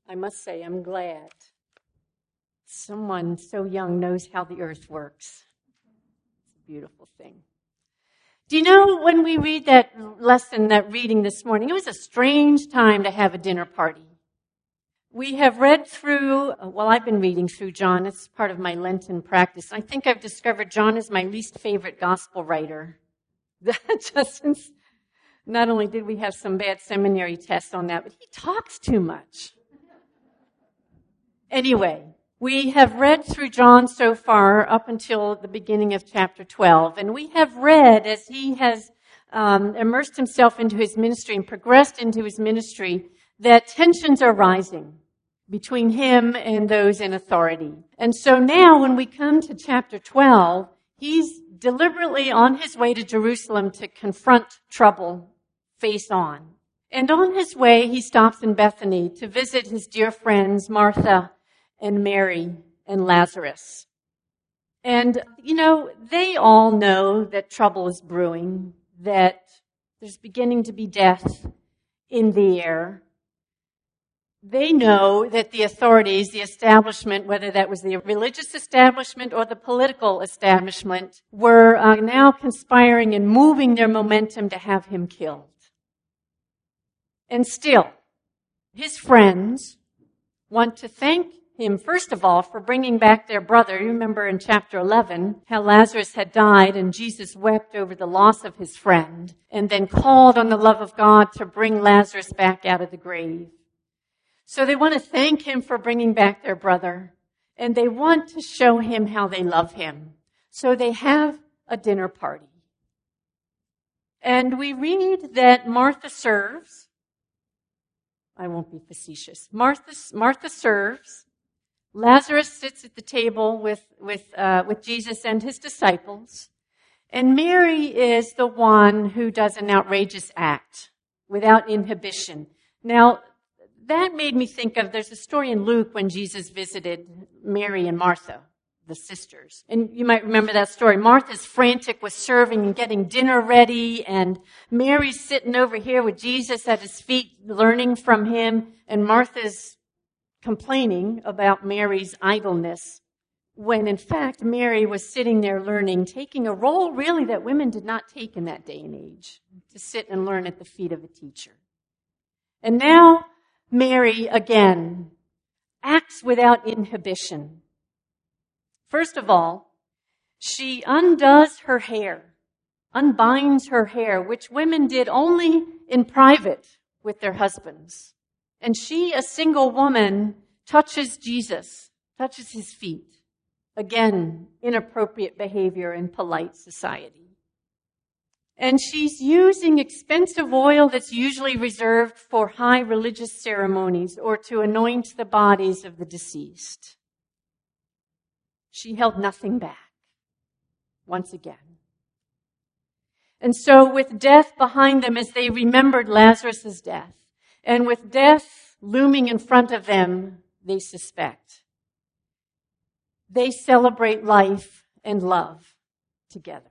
I must say, I'm glad someone so young knows how the earth works. It's a beautiful thing. Do you know, when we read that lesson, that reading this morning, it was a strange time to have a dinner party. We have read through, I've been reading through John. It's part of my Lenten practice. I think I've discovered John is my least favorite gospel writer. Not only did we have some bad seminary tests on that, but he talks too much. Anyway, we have read through John so far up until the beginning of chapter 12, and we have read as he has immersed himself into his ministry and progressed into his ministry that tensions are rising between him and those in authority. And so now when we come to chapter 12, he's deliberately on his way to Jerusalem to confront trouble face on. And on his way, he stops in Bethany to visit his dear friends, Martha and Mary and Lazarus. And, they all know that trouble is brewing, that there's beginning to be death in the air. They know that the authorities, the establishment, whether that was the religious establishment or the political establishment, were now conspiring and moving their momentum to have him killed. And still, his friends want to thank him, first of all, for bringing back their brother. You remember in chapter 11 how Lazarus had died and Jesus wept over the loss of his friend and then called on the love of God to bring Lazarus back out of the grave. So they want to thank him for bringing back their brother, and they want to show him how they love him. So they have a dinner party. And we read that Martha serves. I won't be facetious. Martha serves. Lazarus sits at the table with Jesus and his disciples. And Mary is the one who does an outrageous act without inhibition. Now, that made me think of, there's a story in Luke when Jesus visited Mary and Martha, the sisters. And you might remember that story. Martha's frantic with serving and getting dinner ready, and Mary's sitting over here with Jesus at his feet, learning from him, and Martha's complaining about Mary's idleness, when in fact Mary was sitting there learning, taking a role really that women did not take in that day and age, to sit and learn at the feet of a teacher. And now Mary, again, acts without inhibition. First of all, she undoes her hair, unbinds her hair, which women did only in private with their husbands. And she, a single woman, touches Jesus, touches his feet. Again, inappropriate behavior in polite society. And she's using expensive oil that's usually reserved for high religious ceremonies or to anoint the bodies of the deceased. She held nothing back, once again. And so with death behind them as they remembered Lazarus' death, and with death looming in front of them, they suspect. They celebrate life and love together.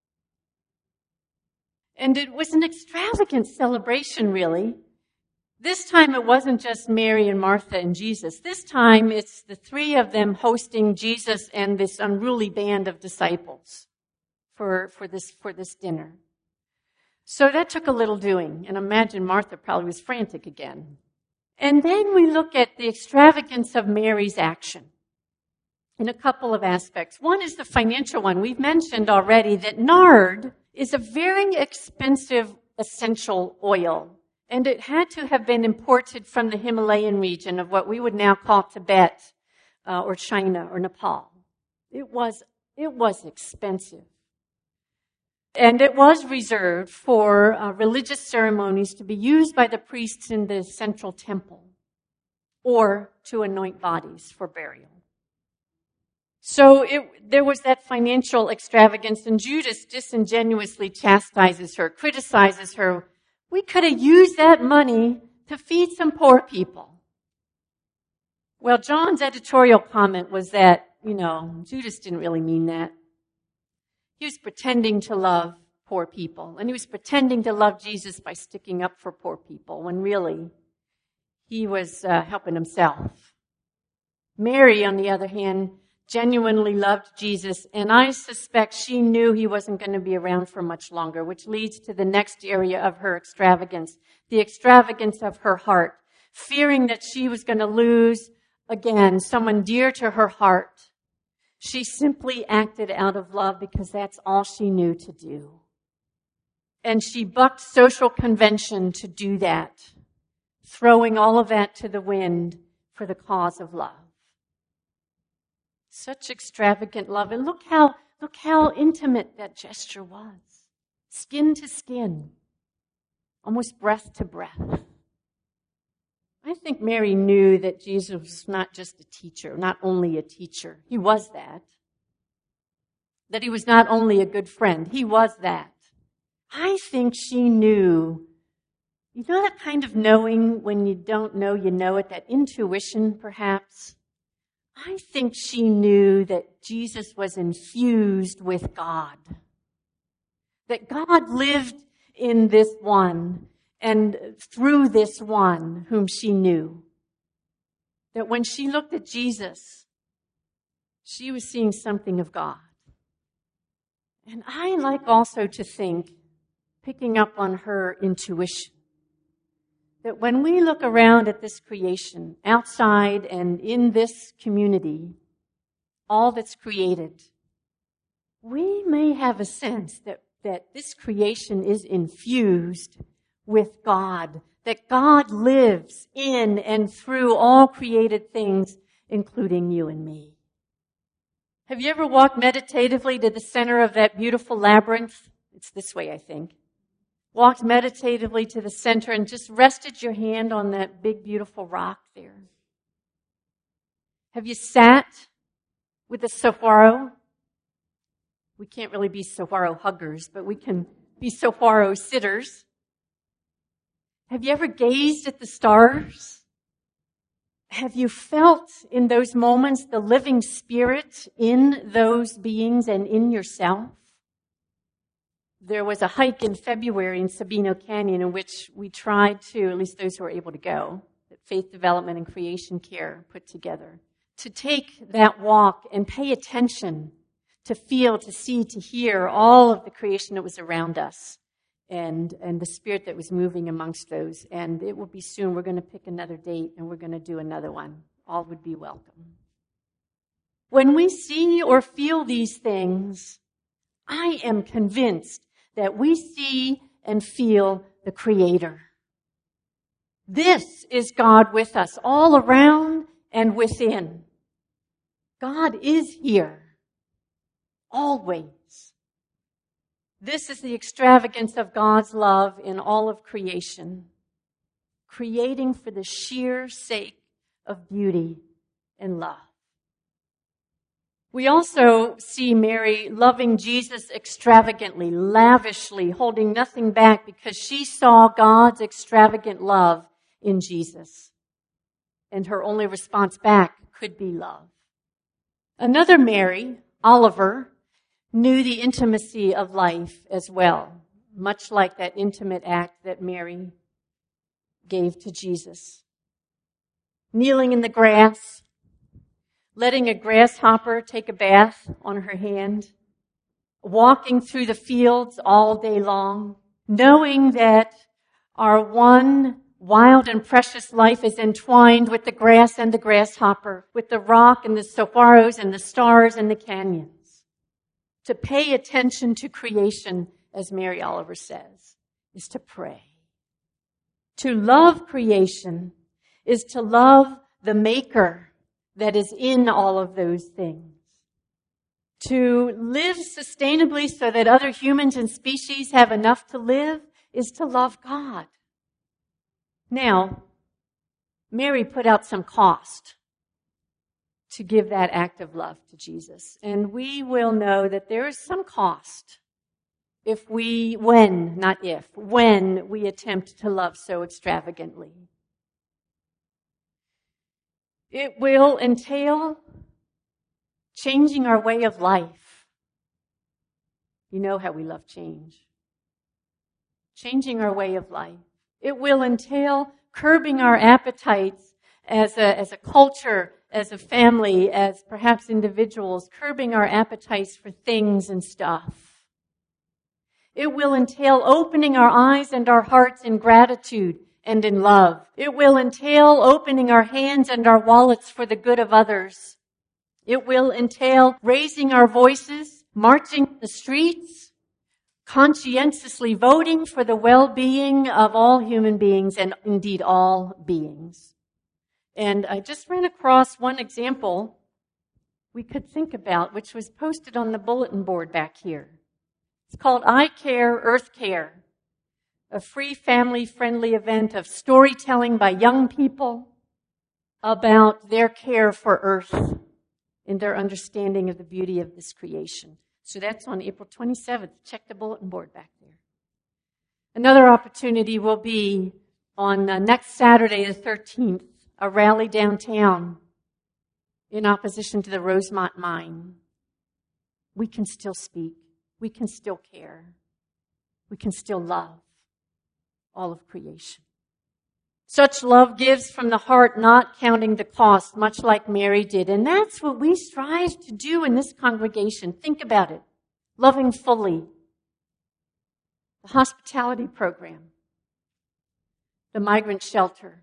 And it was an extravagant celebration, really. This time it wasn't just Mary and Martha and Jesus. This time it's the three of them hosting Jesus and this unruly band of disciples for this dinner. So that took a little doing, and imagine Martha probably was frantic again. And then we look at the extravagance of Mary's action in a couple of aspects. One is the financial one. We've mentioned already that nard is a very expensive essential oil, and it had to have been imported from the Himalayan region of what we would now call Tibet or China or Nepal. It was expensive. And it was reserved for religious ceremonies to be used by the priests in the central temple or to anoint bodies for burial. So there was that financial extravagance, and Judas disingenuously chastises her, criticizes her. We could have used that money to feed some poor people. Well, John's editorial comment was that, Judas didn't really mean that. He was pretending to love poor people, and he was pretending to love Jesus by sticking up for poor people, when really He was helping himself. Mary, on the other hand, genuinely loved Jesus, and I suspect she knew he wasn't going to be around for much longer, which leads to the next area of her extravagance, the extravagance of her heart. Fearing that she was going to lose, again, someone dear to her heart, she simply acted out of love because that's all she knew to do. And she bucked social convention to do that, throwing all of that to the wind for the cause of love. Such extravagant love. And look how intimate that gesture was. Skin to skin. Almost breath to breath. I think Mary knew that Jesus was not just a teacher, not only a teacher. He was that. That he was not only a good friend. He was that. I think she knew, you know that kind of knowing when you don't know you know it, that intuition perhaps? I think she knew that Jesus was infused with God. That God lived in this one and through this one whom she knew. That when she looked at Jesus, she was seeing something of God. And I like also to think, picking up on her intuition, that when we look around at this creation, outside and in this community, all that's created, we may have a sense that this creation is infused with God, that God lives in and through all created things, including you and me. Have you ever walked meditatively to the center of that beautiful labyrinth? It's this way, I think. Walked meditatively to the center and just rested your hand on that big, beautiful rock there. Have you sat with a saguaro? We can't really be saguaro huggers, but we can be saguaro sitters. Have you ever gazed at the stars? Have you felt in those moments the living spirit in those beings and in yourself? There was a hike in February in Sabino Canyon in which we tried to, at least those who were able to go, that Faith Development and Creation Care put together, to take that walk and pay attention, to feel, to see, to hear all of the creation that was around us and the spirit that was moving amongst those. And it will be soon. We're going to pick another date and we're going to do another one. All would be welcome. When we see or feel these things, I am convinced that we see and feel the Creator. This is God with us, all around and within. God is here, always. This is the extravagance of God's love in all of creation, creating for the sheer sake of beauty and love. We also see Mary loving Jesus extravagantly, lavishly, holding nothing back because she saw God's extravagant love in Jesus. And her only response back could be love. Another Mary, Oliver, knew the intimacy of life as well, much like that intimate act that Mary gave to Jesus. Kneeling in the grass, letting a grasshopper take a bath on her hand, walking through the fields all day long, knowing that our one wild and precious life is entwined with the grass and the grasshopper, with the rock and the saguaros and the stars and the canyons. To pay attention to creation, as Mary Oliver says, is to pray. To love creation is to love the Maker that is in all of those things. To live sustainably so that other humans and species have enough to live is to love God. Now, Mary put out some cost to give that act of love to Jesus. And we will know that there is some cost when we attempt to love so extravagantly. It will entail changing our way of life. You know how we love change. Changing our way of life. It will entail curbing our appetites as a culture, as a family, as perhaps individuals, curbing our appetites for things and stuff. It will entail opening our eyes and our hearts in gratitude and in love. It will entail opening our hands and our wallets for the good of others. It will entail raising our voices, marching the streets, conscientiously voting for the well-being of all human beings and indeed all beings. And I just ran across one example we could think about, which was posted on the bulletin board back here. It's called I Care, Earth Care, a free family-friendly event of storytelling by young people about their care for Earth and their understanding of the beauty of this creation. So that's on April 27th. Check the bulletin board back there. Another opportunity will be on next Saturday, the 13th, a rally downtown in opposition to the Rosemont mine. We can still speak. We can still care. We can still love all of creation. Such love gives from the heart, not counting the cost, much like Mary did. And that's what we strive to do in this congregation. Think about it. Loving fully. The hospitality program. The migrant shelter.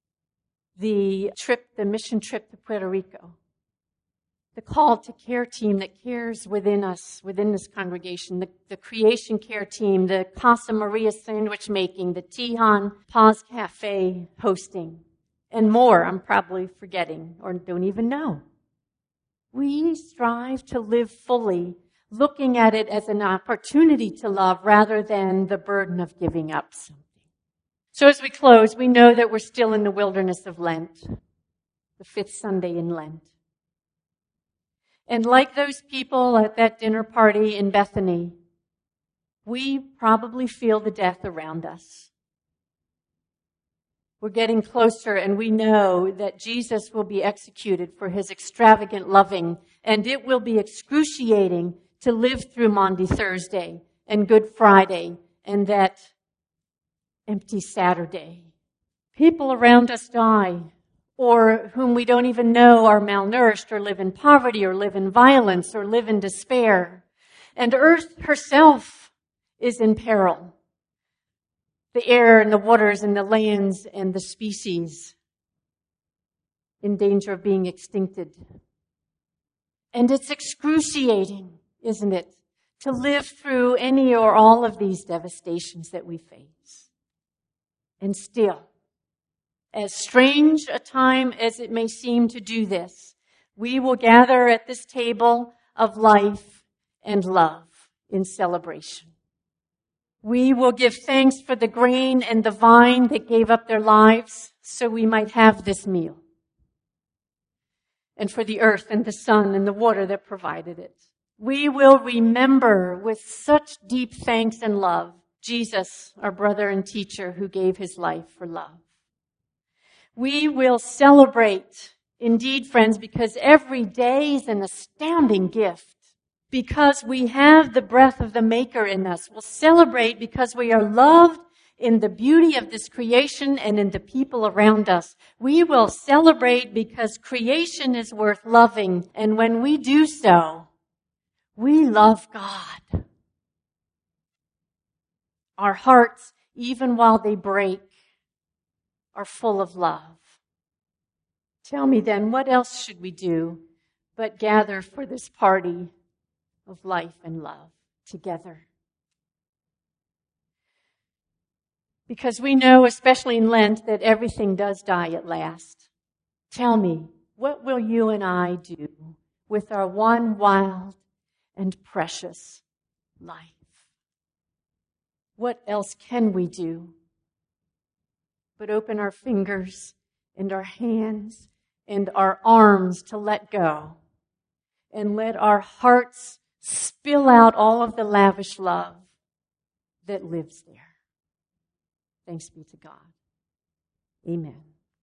The mission trip to Puerto Rico. The call to care team that cares within us, within this congregation, the creation care team, the Casa Maria sandwich making, the Tijan Paz Cafe hosting, and more I'm probably forgetting or don't even know. We strive to live fully, looking at it as an opportunity to love rather than the burden of giving up something. So as we close, we know that we're still in the wilderness of Lent, the fifth Sunday in Lent. And like those people at that dinner party in Bethany, we probably feel the death around us. We're getting closer, and we know that Jesus will be executed for his extravagant loving, and it will be excruciating to live through Maundy Thursday and Good Friday and that empty Saturday. People around us die, or whom we don't even know are malnourished or live in poverty or live in violence or live in despair. And Earth herself is in peril. The air and the waters and the lands and the species in danger of being extincted. And it's excruciating, isn't it, to live through any or all of these devastations that we face. And still, as strange a time as it may seem to do this, we will gather at this table of life and love in celebration. We will give thanks for the grain and the vine that gave up their lives so we might have this meal. And for the earth and the sun and the water that provided it. We will remember with such deep thanks and love Jesus, our brother and teacher who gave his life for love. We will celebrate, indeed, friends, because every day is an astounding gift. Because we have the breath of the Maker in us. We'll celebrate because we are loved in the beauty of this creation and in the people around us. We will celebrate because creation is worth loving. And when we do so, we love God. Our hearts, even while they break, are full of love. Tell me then, what else should we do but gather for this party of life and love together? Because we know, especially in Lent, that everything does die at last. Tell me, what will you and I do with our one wild and precious life? What else can we do but open our fingers and our hands and our arms to let go and let our hearts spill out all of the lavish love that lives there? Thanks be to God. Amen.